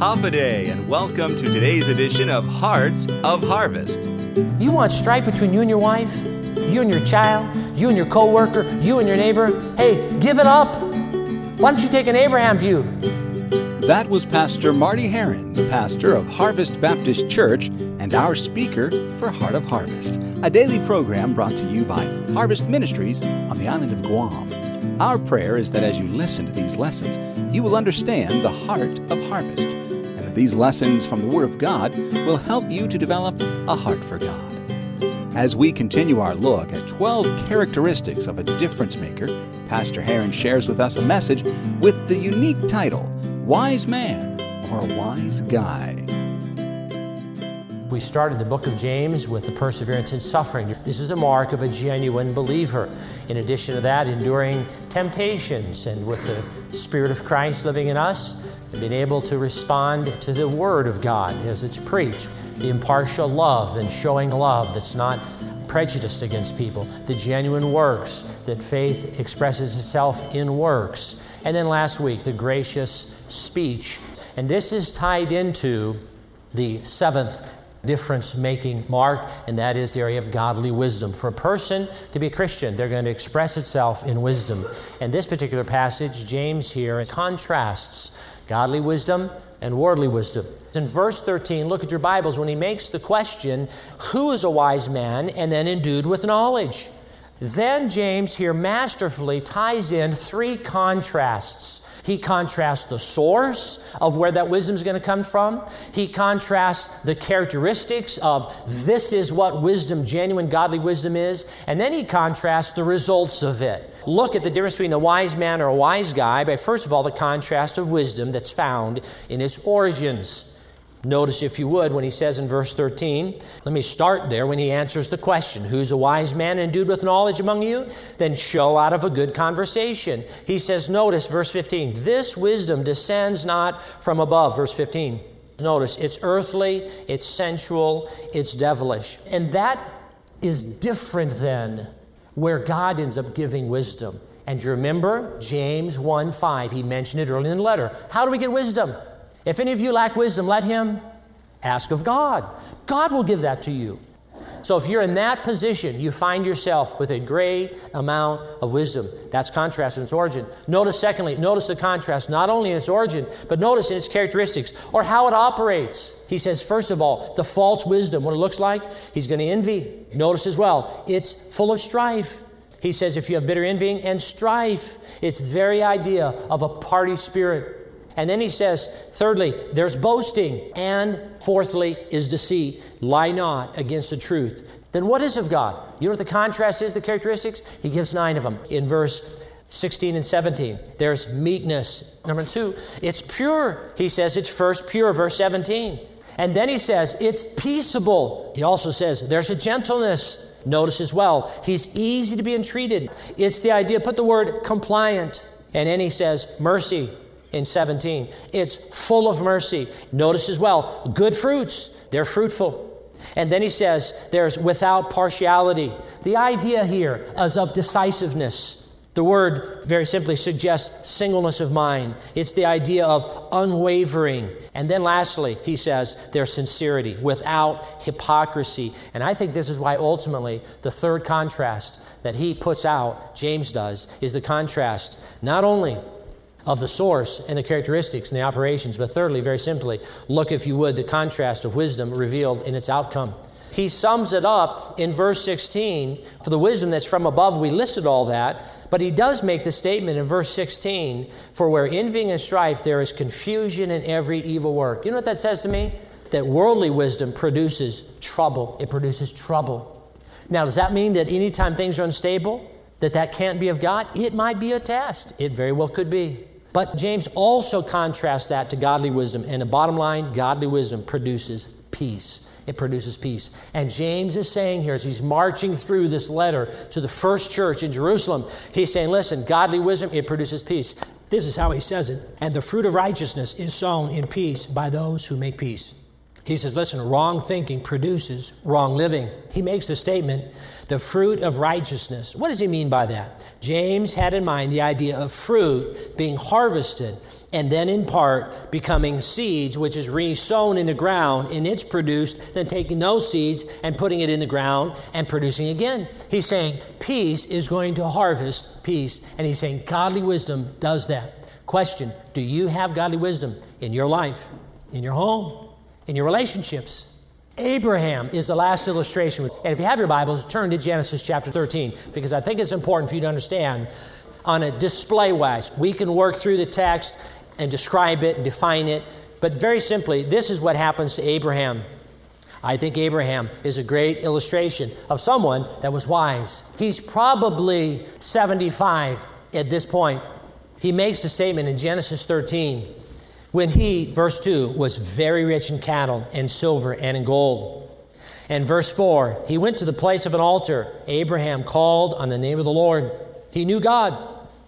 Hafa and welcome to today's edition of Hearts of Harvest. You want strife between you and your wife, you and your child, you and your coworker, you and your neighbor? Hey, give it up. Why don't you take an Abraham view? That was Pastor Marty Heron, the pastor of Harvest Baptist Church and our speaker for Heart of Harvest, a daily program brought to you by Harvest Ministries on the island of Guam. Our prayer is that as you listen to these lessons, you will understand the heart of harvest, and that these lessons from the Word of God will help you to develop a heart for God. As we continue our look at 12 characteristics of a difference maker, Pastor Heron shares with us a message with the unique title, Wise Man or Wise Guy. We started the book of James with the perseverance in suffering. This is the mark of a genuine believer. In addition to that, enduring temptations and with the Spirit of Christ living in us, and being able to respond to the Word of God as it's preached. The impartial love and showing love that's not prejudiced against people. The genuine works, that faith expresses itself in works. And then last week, the gracious speech. And this is tied into the seventh difference-making mark, and that is the area of godly wisdom. For a person to be a Christian, they're going to express itself in wisdom. And this particular passage, James here, contrasts godly wisdom and worldly wisdom. In verse 13, look at your Bibles, when he makes the question, who is a wise man and then endued with knowledge? Then James here masterfully ties in three contrasts. He contrasts the source of where that wisdom is going to come from. He contrasts the characteristics of this is what wisdom, genuine godly wisdom is. And then he contrasts the results of it. Look at the difference between a wise man or a wise guy by, first of all, the contrast of wisdom that's found in its origins. Notice, if you would, when he says in verse 13, let me start there when he answers the question, who's a wise man endued with knowledge among you? Then show out of a good conversation. He says, notice, verse 15, this wisdom descends not from above, verse 15. Notice, it's earthly, it's sensual, it's devilish. And that is different than where God ends up giving wisdom. And you remember, James 1:5, he mentioned it early in the letter. How do we get wisdom? If any of you lack wisdom, let him ask of God. God will give that to you. So if you're in that position, you find yourself with a great amount of wisdom. That's contrast in its origin. Notice, secondly, notice the contrast, not only in its origin, but notice in its characteristics, or how it operates. He says, first of all, the false wisdom, what it looks like, he's going to envy. Notice as well, it's full of strife. He says, if you have bitter envying and strife, it's the very idea of a party spirit. And then he says, thirdly, there's boasting. And fourthly is deceit. Lie not against the truth. Then what is of God? You know what the contrast is, the characteristics? He gives 9 of them. In verse 16 and 17, there's meekness. Number 2, it's pure. He says it's first pure, verse 17. And then he says it's peaceable. He also says there's a gentleness. Notice as well, he's easy to be entreated. It's the idea, put the word compliant. And then he says mercy. In 17, it's full of mercy. Notice as well, good fruits, they're fruitful. And then he says, there's without partiality. The idea here is of decisiveness. The word very simply suggests singleness of mind. It's the idea of unwavering. And then lastly, he says, there's sincerity, without hypocrisy. And I think this is why ultimately the third contrast that he puts out, James does, is the contrast not only of the source and the characteristics and the operations, but thirdly, very simply, look, if you would, the contrast of wisdom revealed in its outcome. He sums it up in verse 16. For the wisdom that's from above, we listed all that, but he does make the statement in verse 16, for where envying and strife, there is confusion in every evil work. You know what that says to me? That worldly wisdom produces trouble. It produces trouble. Now, does that mean that anytime things are unstable, that can't be of God? It might be a test. It very well could be. But James also contrasts that to godly wisdom. And the bottom line, godly wisdom produces peace. It produces peace. And James is saying here, as he's marching through this letter to the first church in Jerusalem, he's saying, listen, godly wisdom, it produces peace. This is how he says it. And the fruit of righteousness is sown in peace by those who make peace. He says, listen, wrong thinking produces wrong living. He makes the statement, the fruit of righteousness. What does he mean by that? James had in mind the idea of fruit being harvested and then in part becoming seeds, which is re-sown in the ground, and it's produced, then taking those seeds and putting it in the ground and producing again. He's saying peace is going to harvest peace, and he's saying godly wisdom does that. Question, do you have godly wisdom in your life, in your home, in your relationships? Abraham is the last illustration. And if you have your Bibles, turn to Genesis chapter 13, because I think it's important for you to understand on a display-wise. We can work through the text and describe it and define it, but very simply, this is what happens to Abraham. I think Abraham is a great illustration of someone that was wise. He's probably 75 at this point. He makes a statement in Genesis 13, when he, verse 2, was very rich in cattle and silver and in gold. And verse 4, he went to the place of an altar. Abraham called on the name of the Lord. He knew God.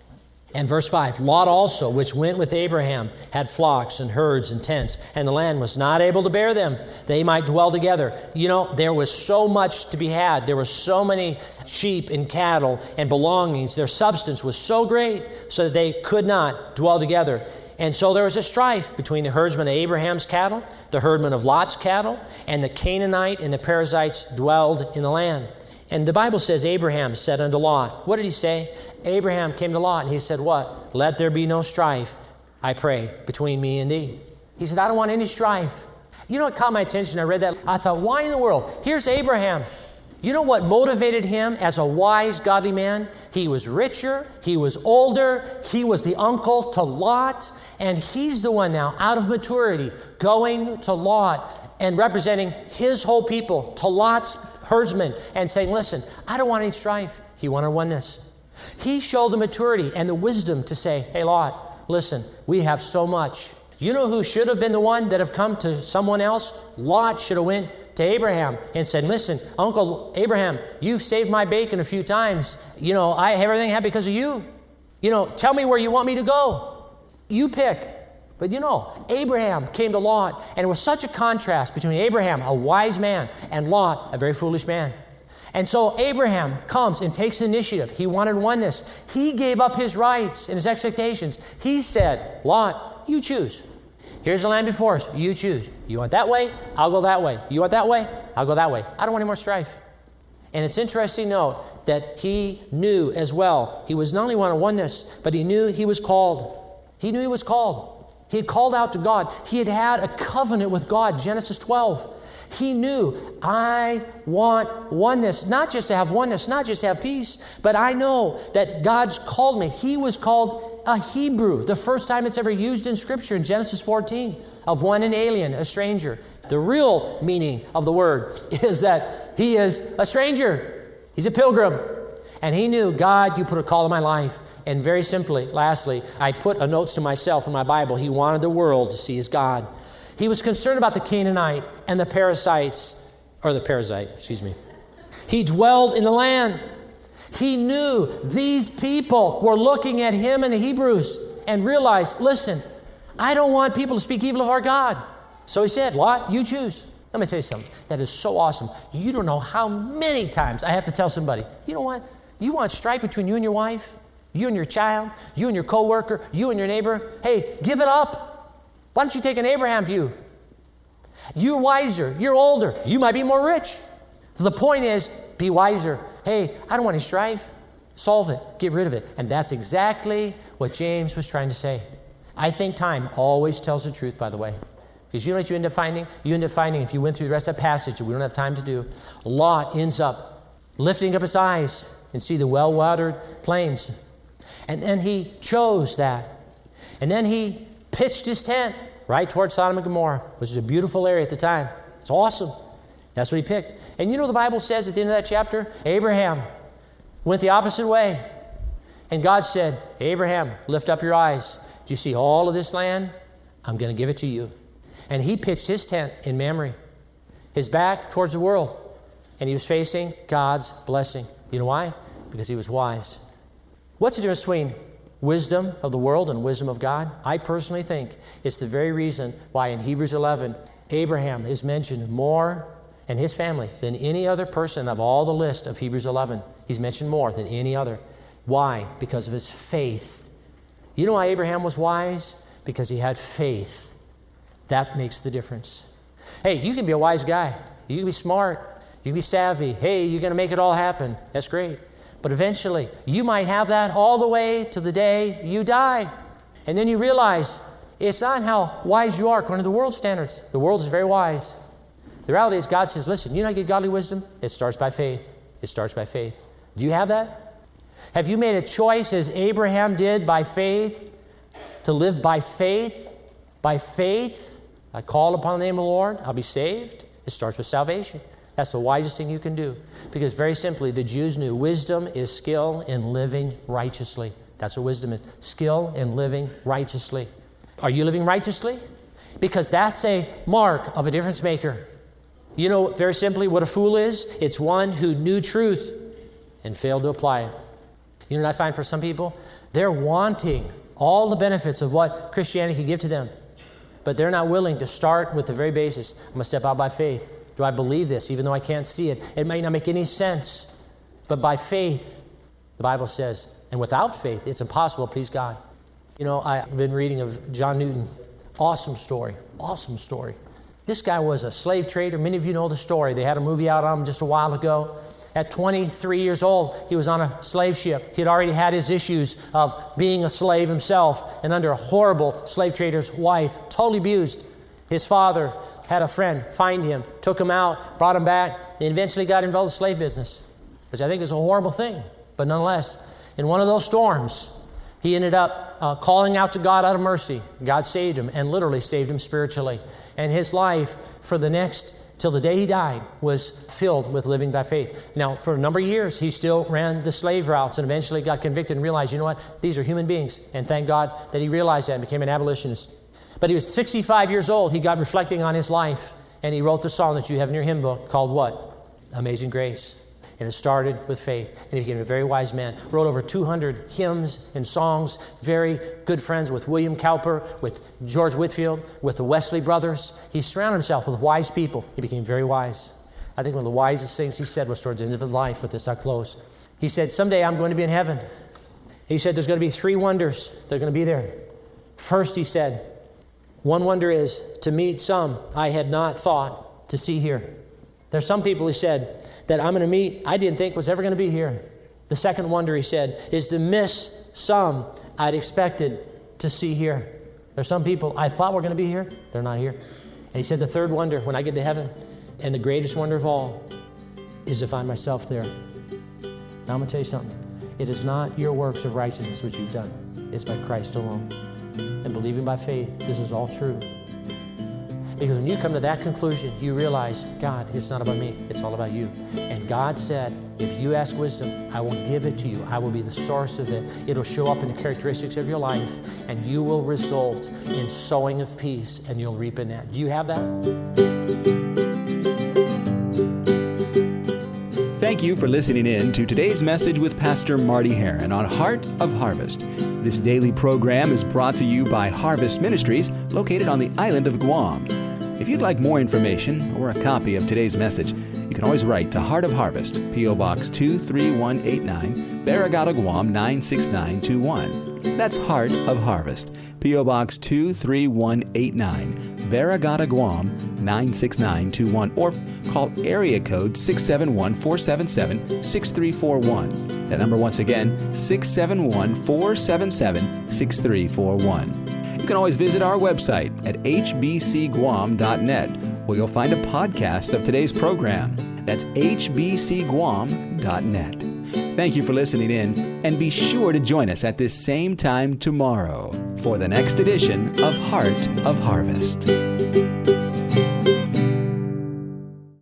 And verse 5, Lot also, which went with Abraham, had flocks and herds and tents, and the land was not able to bear them. They might dwell together. You know, there was so much to be had. There were so many sheep and cattle and belongings. Their substance was so great so that they could not dwell together. And so there was a strife between the herdsmen of Abraham's cattle, the herdmen of Lot's cattle, and the Canaanite and the Perizzites dwelled in the land. And the Bible says Abraham said unto Lot, what did he say? Abraham came to Lot and he said, what? Let there be no strife, I pray, between me and thee. He said, I don't want any strife. You know what caught my attention? I read that. I thought, why in the world? Here's Abraham. You know what motivated him as a wise, godly man? He was richer, he was older, he was the uncle to Lot, and he's the one now, out of maturity, going to Lot and representing his whole people to Lot's herdsmen and saying, listen, I don't want any strife. He wanted oneness. He showed the maturity and the wisdom to say, hey, Lot, listen, we have so much. You know who should have been the one that have come to someone else? Lot should have went to Abraham and said, listen, Uncle Abraham, you've saved my bacon a few times. You know, I have everything I have because of you. You know, tell me where you want me to go. You pick. But you know, Abraham came to Lot, and it was such a contrast between Abraham, a wise man, and Lot, a very foolish man. And so Abraham comes and takes the initiative. He wanted oneness. He gave up his rights and his expectations. He said, Lot, you choose. Here's the land before us. You choose. You want that way? I'll go that way. You want that way? I'll go that way. I don't want any more strife. And it's interesting to note that he knew as well. He was not only wanted oneness, but he knew he was called. He knew he was called. He had called out to God. He had had a covenant with God, Genesis 12. He knew, I want oneness, not just to have oneness, not just to have peace, but I know that God's called me. He was called a Hebrew, the first time it's ever used in Scripture in Genesis 14, of one an alien, a stranger. The real meaning of the word is that he is a stranger. He's a pilgrim. And he knew, God, you put a call in my life. And very simply, lastly, I put a notes to myself in my Bible. He wanted the world to see his God. He was concerned about the Canaanite and the Perizzites, He dwelled in the land. He knew these people were looking at him and the Hebrews and realized, listen, I don't want people to speak evil of our God. So he said, Lot, you choose. Let me tell you something. That is so awesome. You don't know how many times I have to tell somebody, you know what? You want strife between you and your wife? You and your child, you and your coworker, you and your neighbor. Hey, give it up. Why don't you take an Abraham view? You're wiser. You're older. You might be more rich. The point is, be wiser. Hey, I don't want any strife. Solve it. Get rid of it. And that's exactly what James was trying to say. I think time always tells the truth, by the way. Because you know what you end up finding? You end up finding, if you went through the rest of the passage, that we don't have time to do, Lot ends up lifting up his eyes and see the well-watered plains. And then he chose that. And then he pitched his tent right towards Sodom and Gomorrah, which is a beautiful area at the time. It's awesome. That's what he picked. And you know the Bible says at the end of that chapter? Abraham went the opposite way. And God said, Abraham, lift up your eyes. Do you see all of this land? I'm going to give it to you. And he pitched his tent in Mamre, his back towards the world. And he was facing God's blessing. You know why? Because he was wise. What's the difference between wisdom of the world and wisdom of God? I personally think it's the very reason why in Hebrews 11, Abraham is mentioned more, and his family, than any other person of all the list of Hebrews 11. He's mentioned more than any other. Why? Because of his faith. You know why Abraham was wise? Because he had faith. That makes the difference. Hey, you can be a wise guy. You can be smart. You can be savvy. Hey, you're going to make it all happen. That's great. But eventually, you might have that all the way to the day you die. And then you realize it's not how wise you are according to the world's standards. The world is very wise. The reality is God says, listen, you know how to get godly wisdom? It starts by faith. It starts by faith. Do you have that? Have you made a choice as Abraham did by faith to live by faith? By faith, I call upon the name of the Lord, I'll be saved. It starts with salvation. That's the wisest thing you can do. Because very simply, the Jews knew wisdom is skill in living righteously. That's what wisdom is. Skill in living righteously. Are you living righteously? Because that's a mark of a difference maker. You know, very simply, what a fool is? It's one who knew truth and failed to apply it. You know what I find for some people? They're wanting all the benefits of what Christianity can give to them, but they're not willing to start with the very basis. I'm going to step out by faith. Do I believe this, even though I can't see it? It might not make any sense, but by faith, the Bible says, and without faith, it's impossible to please God. You know, I've been reading of John Newton. Awesome story. Awesome story. This guy was a slave trader. Many of you know the story. They had a movie out on him just a while ago. At 23 years old, he was on a slave ship. He had already had his issues of being a slave himself and under a horrible slave trader's wife, totally abused. His father had a friend find him, took him out, brought him back, and eventually got involved in the slave business, which I think is a horrible thing. But nonetheless, in one of those storms, he ended up calling out to God out of mercy. God saved him and literally saved him spiritually. And his life for the next, till the day he died, was filled with living by faith. Now, for a number of years, he still ran the slave routes and eventually got convicted and realized, you know what, these are human beings. And thank God that he realized that and became an abolitionist. But he was 65 years old. He got reflecting on his life, and he wrote the song that you have in your hymn book called what? Amazing Grace. And it started with faith, and he became a very wise man. Wrote over 200 hymns and songs, very good friends with William Cowper, with George Whitefield, with the Wesley brothers. He surrounded himself with wise people. He became very wise. I think one of the wisest things he said was towards the end of his life. With this, I'll close. He said, someday I'm going to be in heaven. He said there's going to be 3 wonders that are going to be there. First, he said, one wonder is to meet some I had not thought to see here. There's some people, he said, that I'm going to meet I didn't think was ever going to be here. The second wonder, he said, is to miss some I'd expected to see here. There's some people I thought were going to be here. They're not here. And he said the third wonder, when I get to heaven, and the greatest wonder of all, is to find myself there. Now I'm going to tell you something. It is not your works of righteousness which you've done. It's by Christ alone. And believing by faith, this is all true. Because when you come to that conclusion, you realize, God, it's not about me. It's all about you. And God said, if you ask wisdom, I will give it to you. I will be the source of it. It'll show up in the characteristics of your life, and you will result in sowing of peace, and you'll reap in that. Do you have that? Thank you for listening in to today's message with Pastor Marty Heron on Heart of Harvest. This daily program is brought to you by Harvest Ministries, located on the island of Guam. If you'd like more information or a copy of today's message, you can always write to Heart of Harvest, P.O. Box 23189, Barrigada, Guam 96921. That's Heart of Harvest, P.O. Box 23189, Barrigada, Guam 96921, or call area code 671-477-6341. That number once again, 671-477-6341. You can always visit our website at hbcguam.net, where you'll find a podcast of today's program. That's hbcguam.net. Thank you for listening in, and be sure to join us at this same time tomorrow for the next edition of Heart of Harvest.